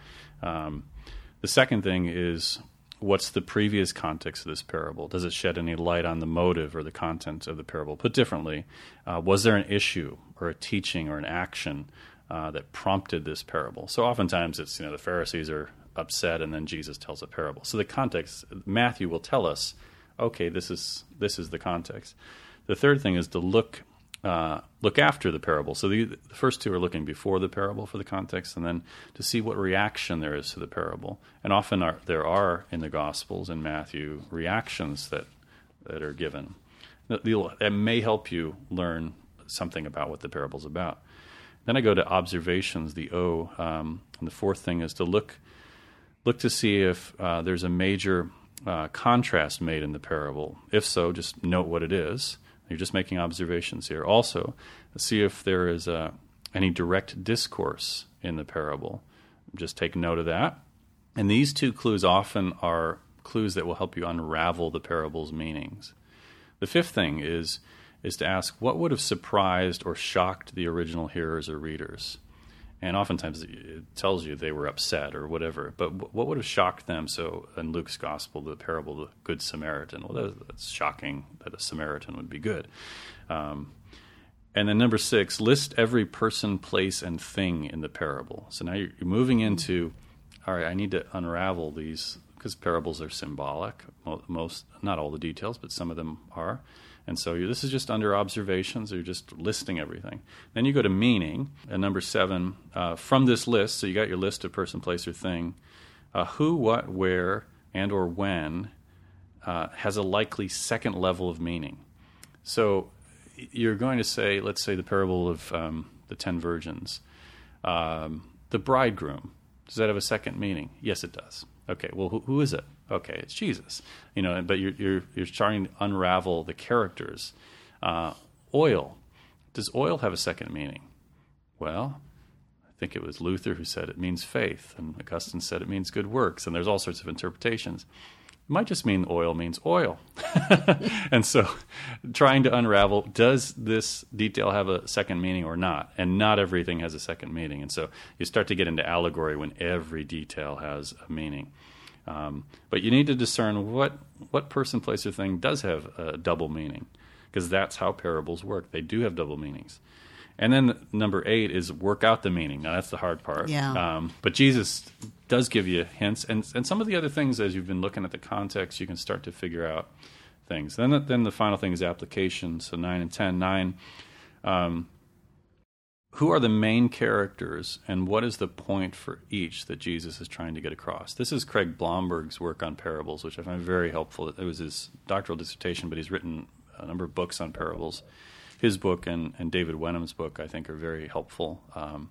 The second thing is, what's the previous context of this parable? Does it shed any light on the motive or the content of the parable? Put differently, was there an issue or a teaching or an action that prompted this parable? So oftentimes it's, the Pharisees are upset, and then Jesus tells a parable. So the context, Matthew will tell us, okay, this is the context. The third thing is to look after the parable. So the first two are looking before the parable for the context, and then to see what reaction there is to the parable. And often there are in the Gospels in Matthew reactions that are given. That may help you learn something about what the parable's about. Then I go to observations, the O, and the fourth thing is to look to see if there's a major contrast made in the parable. If so, just note what it is. You're just making observations here. Also, see if there is any direct discourse in the parable. Just take note of that. And these two clues often are clues that will help you unravel the parable's meanings. The fifth thing is to ask, what would have surprised or shocked the original hearers or readers? And oftentimes it tells you they were upset or whatever. But what would have shocked them? So in Luke's gospel, the parable of the Good Samaritan, well, that's shocking that a Samaritan would be good. And then number 6, list every person, place, and thing in the parable. So now you're moving into, all right, I need to unravel these, because parables are symbolic. Most, not all the details, but some of them are. And so this is just under observations. You're just listing everything. Then you go to meaning. And number 7, from this list, so you got your list of person, place, or thing, who, what, where, and or when has a likely second level of meaning. So you're going to say, let's say the parable of the 10 virgins. The bridegroom, does that have a second meaning? Yes, it does. Okay, well, who is it? Okay, it's Jesus. But you're starting to unravel the characters. Oil. Does oil have a second meaning? Well, I think it was Luther who said it means faith, and Augustine said it means good works, and there's all sorts of interpretations. It might just mean oil means oil. And so trying to unravel, does this detail have a second meaning or not? And not everything has a second meaning. And so you start to get into allegory when every detail has a meaning. But you need to discern what person, place, or thing does have a double meaning, because that's how parables work. They do have double meanings. And then number 8 is work out the meaning. Now, that's the hard part. Yeah. But Jesus does give you hints. And some of the other things, as you've been looking at the context, you can start to figure out things. Then the final thing is application. So 9 and 10. 9, who are the main characters, and what is the point for each that Jesus is trying to get across? This is Craig Blomberg's work on parables, which I find very helpful. It was his doctoral dissertation, but he's written a number of books on parables. His book and David Wenham's book, I think, are very helpful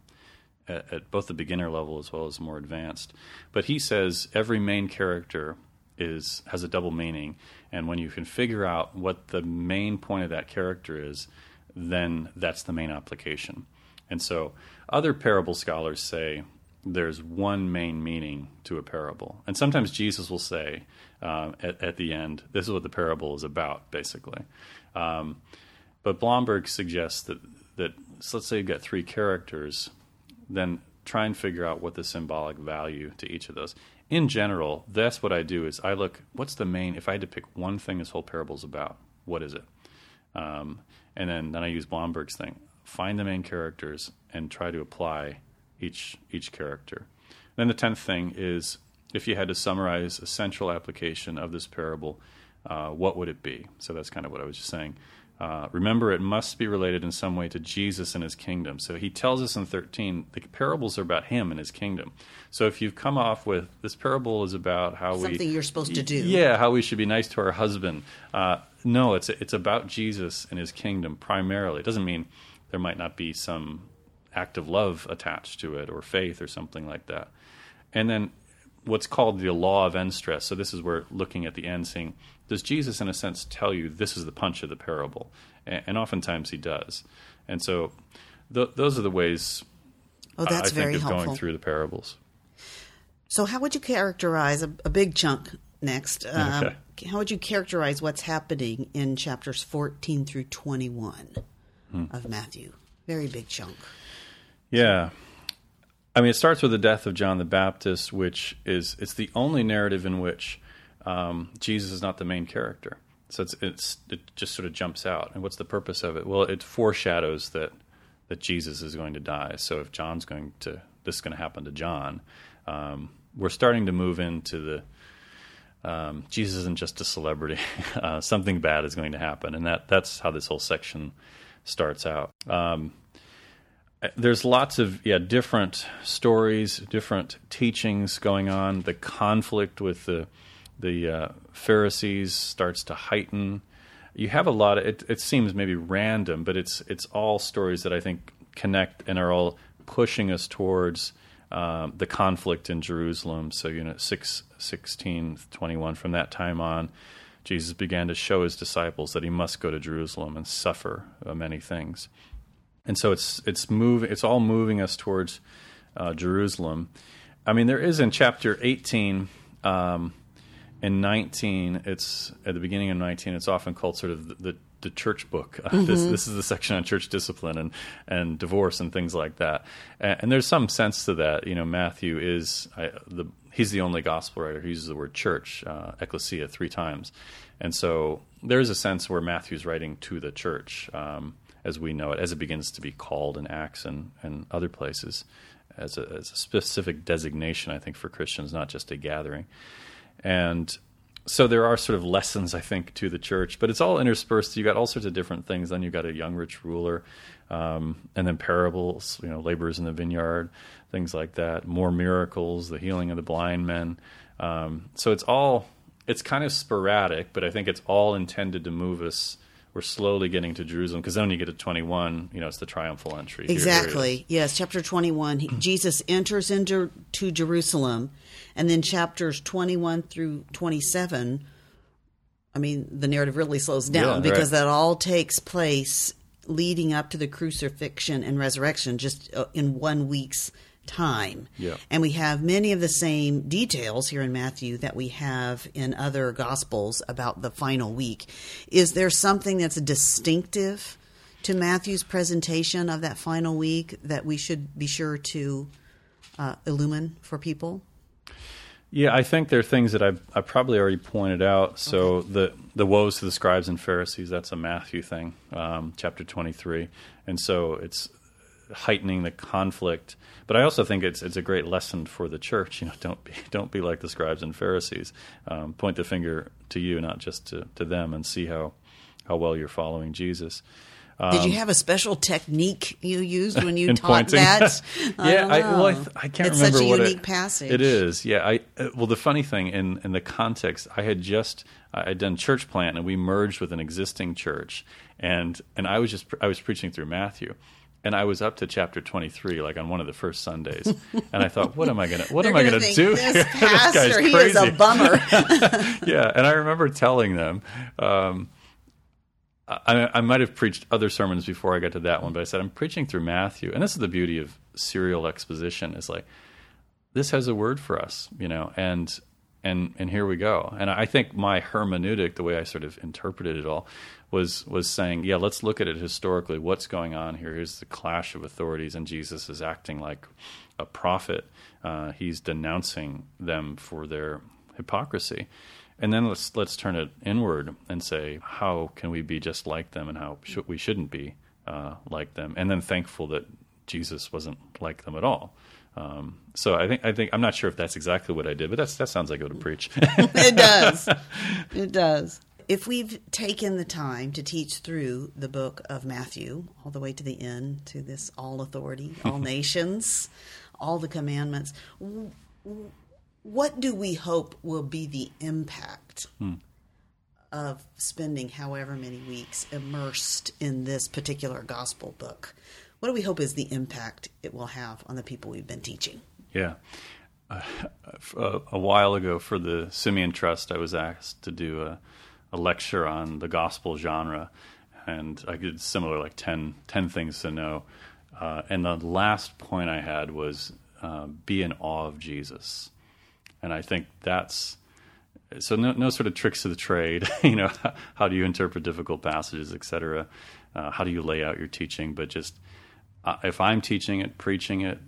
at both the beginner level as well as more advanced. But he says every main character has a double meaning, and when you can figure out what the main point of that character is, then that's the main application. And so other parable scholars say there's one main meaning to a parable. And sometimes Jesus will say at the end, this is what the parable is about, basically. But Blomberg suggests that so let's say you've got 3 characters, then try and figure out what the symbolic value to each of those. In general, that's what I do is I look, what's the main, if I had to pick one thing this whole parable is about, what is it? And then I use Blomberg's thing. Find the main characters and try to apply each character. Then the 10th thing is, if you had to summarize a central application of this parable, what would it be? So that's kind of what I was just saying. Remember, it must be related in some way to Jesus and his kingdom. So he tells us in 13, the parables are about him and his kingdom. So if you've come off with, this parable is about how something you're supposed to do. Yeah, how we should be nice to our husband. No, it's about Jesus and his kingdom primarily. It doesn't mean there might not be some act of love attached to it or faith or something like that. And then what's called the law of end stress. So this is where looking at the end, saying, does Jesus, in a sense, tell you this is the punch of the parable? And oftentimes he does. And so those are the ways that's I very think of helpful. going through the parables. So how would you characterize a big chunk next? Okay. How would you characterize what's happening in chapters 14 through 21 of Matthew? Very big chunk. Yeah. I mean, it starts with the death of John the Baptist, which it's the only narrative in which Jesus is not the main character. So it just sort of jumps out. And what's the purpose of it? Well, it foreshadows that Jesus is going to die. So if this is going to happen to John, we're starting to move into the Jesus isn't just a celebrity. Something bad is going to happen, and that's how this whole section starts out. There's lots of different stories, different teachings going on. The conflict with the Pharisees starts to heighten. You have a lot of it seems maybe random, but it's all stories that I think connect and are all pushing us towards the conflict in Jerusalem. So 6:16-21, from that time on, Jesus began to show his disciples that he must go to Jerusalem and suffer many things. And so it's all moving us towards Jerusalem. I mean, there is in chapter 18 and 19. It's at the beginning of 19. It's often called sort of the church book. This is the section on church discipline and divorce and things like that. And there's some sense to that. Matthew he's the only gospel writer who uses the word church, ecclesia, 3 times. And so there's a sense where Matthew's writing to the church, as we know it, as it begins to be called in Acts and other places, as a specific designation, I think, for Christians, not just a gathering. And so there are sort of lessons, I think, to the church, but it's all interspersed. You've got all sorts of different things. Then you've got a young rich ruler, and then parables, laborers in the vineyard, things like that, more miracles, the healing of the blind men. So it's kind of sporadic, but I think it's all intended to move us. We're slowly getting to Jerusalem, because then when you get to 21, it's the triumphal entry. Exactly. Yes, chapter 21, Jesus enters into Jerusalem, and then chapters 21 through 27, I mean, the narrative really slows down because that all takes place leading up to the crucifixion and resurrection just in 1 week's time. Yeah. And we have many of the same details here in Matthew that we have in other Gospels about the final week. Is there something that's distinctive to Matthew's presentation of that final week that we should be sure to illumine for people? Yeah, I think there are things that I probably already pointed out. So the woes to the scribes and Pharisees, that's a Matthew thing, chapter 23. And so heightening the conflict. But I also think it's a great lesson for the church. Don't be like the scribes and Pharisees. Point the finger to you, not just to them, and see how well you're following Jesus. Did you have a special technique you used when you taught pointing? that? I can't it's remember such a what unique passage. It is. Yeah. The funny thing in the context, I'd done church plant, and we merged with an existing church, and I was preaching through Matthew. And I was up to chapter 23, like on one of the first Sundays, and I thought, "What am I gonna do?" This pastor, this guy's he crazy. is a bummer. Yeah, and I remember telling them, I might have preached other sermons before I got to that one, but I said I'm preaching through Matthew, and this is the beauty of serial exposition. Is like this has a word for us, and here we go. And I think my hermeneutic, the way I sort of interpreted it all, was saying, yeah, let's look at it historically. What's going on here? Here's the clash of authorities, and Jesus is acting like a prophet. He's denouncing them for their hypocrisy. And then let's turn it inward and say, how can we be just like them, and how we shouldn't be like them? And then thankful that Jesus wasn't like them at all. So I think I'm not sure if that's exactly what I did, but that sounds like I would preach. It does. It does. If we've taken the time to teach through the book of Matthew all the way to the end, to this all authority, all nations, all the commandments, what do we hope will be the impact of spending however many weeks immersed in this particular gospel book? What do we hope is the impact it will have on the people we've been teaching? Yeah. A while ago for the Simeon Trust, I was asked to do a lecture on the gospel genre, and I did similar, like 10 things to know. And the last point I had was be in awe of Jesus. And I think that's so. No sort of tricks of the trade. How do you interpret difficult passages, etc. How do you lay out your teaching? But just if I'm teaching it, preaching it,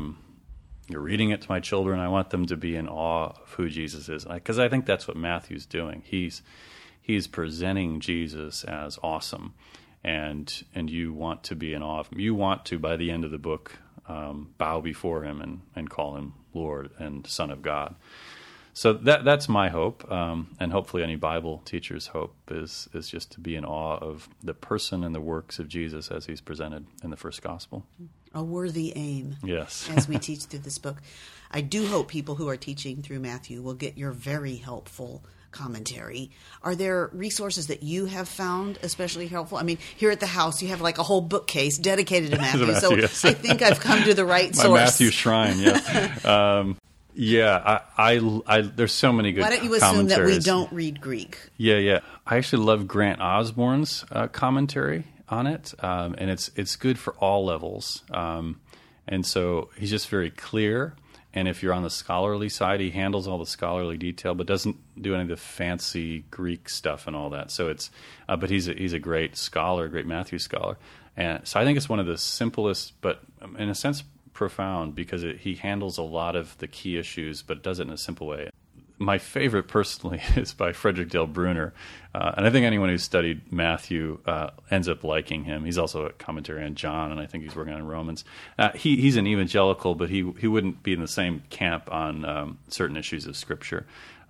you're reading it to my children, I want them to be in awe of who Jesus is, because I think that's what Matthew's doing. He's presenting Jesus as awesome, and you want to be in awe of him. You want to, by the end of the book, bow before him and call him Lord and Son of God. So that's my hope, and hopefully any Bible teacher's hope is just to be in awe of the person and the works of Jesus as he's presented in the first gospel. A worthy aim. Yes. As we teach through this book. I do hope people who are teaching through Matthew will get your very helpful commentary. Are there resources that you have found especially helpful? I mean, here at the house, you have like a whole bookcase dedicated to Matthew. So yes. I think I've come to the right source. My Matthew shrine, yeah. Yeah, I there's so many good commentaries. Why don't you assume that we don't read Greek? Yeah. I actually love Grant Osborne's commentary on it, and it's good for all levels. And so he's just very clear. And if you're on the scholarly side, he handles all the scholarly detail, but doesn't do any of the fancy Greek stuff and all that. So but he's a great scholar, great Matthew scholar. And so I think it's one of the simplest, but in a sense profound, because he handles a lot of the key issues, but does it in a simple way. My favorite personally is by Frederick Dale Bruner, and I think anyone who's studied Matthew ends up liking him. He's also a commentary on John, and I think he's working on Romans. He's an evangelical, but he wouldn't be in the same camp on certain issues of Scripture.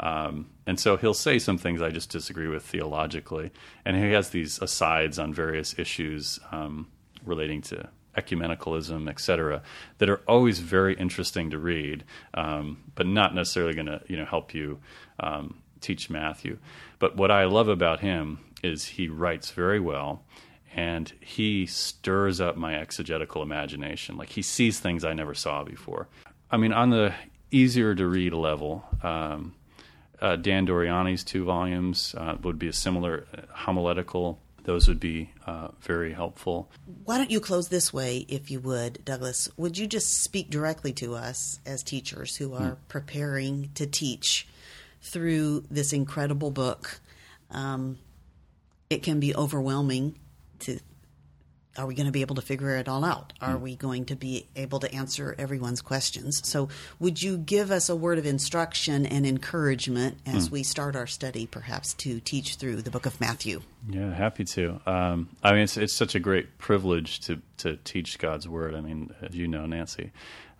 And so he'll say some things I just disagree with theologically, and he has these asides on various issues relating to ecumenicalism, etc., that are always very interesting to read, but not necessarily going to help you teach Matthew. But what I love about him is he writes very well, and he stirs up my exegetical imagination. Like he sees things I never saw before. I mean, on the easier to read level, Dan Doriani's 2 volumes would be a similar homiletical. Those would be very helpful. Why don't you close this way, if you would, Douglas? Would you just speak directly to us as teachers who are preparing to teach through this incredible book? It can be overwhelming to are we going to be able to figure it all out? Are we going to be able to answer everyone's questions? So would you give us a word of instruction and encouragement as we start our study, perhaps, to teach through the book of Matthew? Yeah, happy to. I mean, it's such a great privilege to teach God's Word. I mean, as you know, Nancy.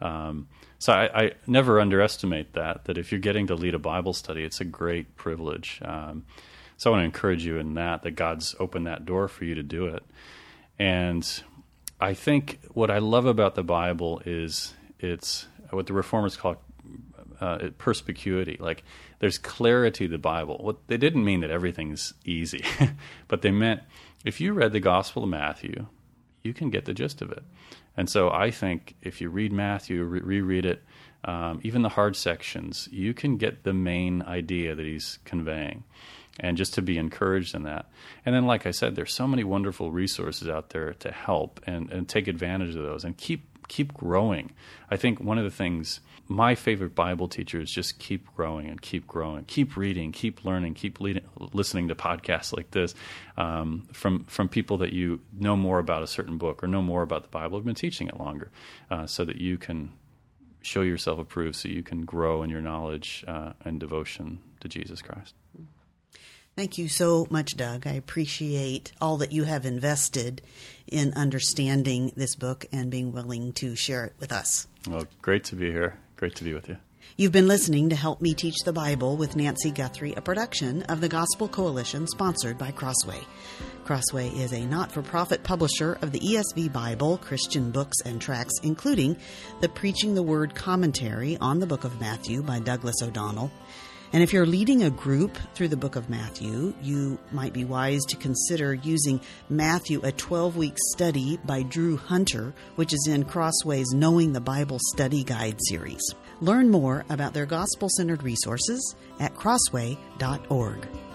So I never underestimate that if you're getting to lead a Bible study, it's a great privilege. So I want to encourage you in that God's opened that door for you to do it. And I think what I love about the Bible is it's what the Reformers call perspicuity. Like, there's clarity to the Bible. What they didn't mean that everything's easy, but they meant if you read the Gospel of Matthew, you can get the gist of it. And so I think if you read Matthew, reread it, even the hard sections, you can get the main idea that he's conveying. And just to be encouraged in that. And then, like I said, there's so many wonderful resources out there to help and take advantage of those and keep growing. I think one of the things, my favorite Bible teachers just keep growing and keep growing, keep reading, keep learning, keep listening to podcasts like this from people that you know more about a certain book or know more about the Bible, have been teaching it longer, so that you can show yourself approved, so you can grow in your knowledge and devotion to Jesus Christ. Thank you so much, Doug. I appreciate all that you have invested in understanding this book and being willing to share it with us. Well, great to be here. Great to be with you. You've been listening to Help Me Teach the Bible with Nancy Guthrie, a production of the Gospel Coalition sponsored by Crossway. Crossway is a not-for-profit publisher of the ESV Bible, Christian books and tracts, including the Preaching the Word commentary on the book of Matthew by Douglas O'Donnell. And if you're leading a group through the book of Matthew, you might be wise to consider using Matthew, a 12-week study by Drew Hunter, which is in Crossway's Knowing the Bible Study Guide series. Learn more about their gospel-centered resources at crossway.org.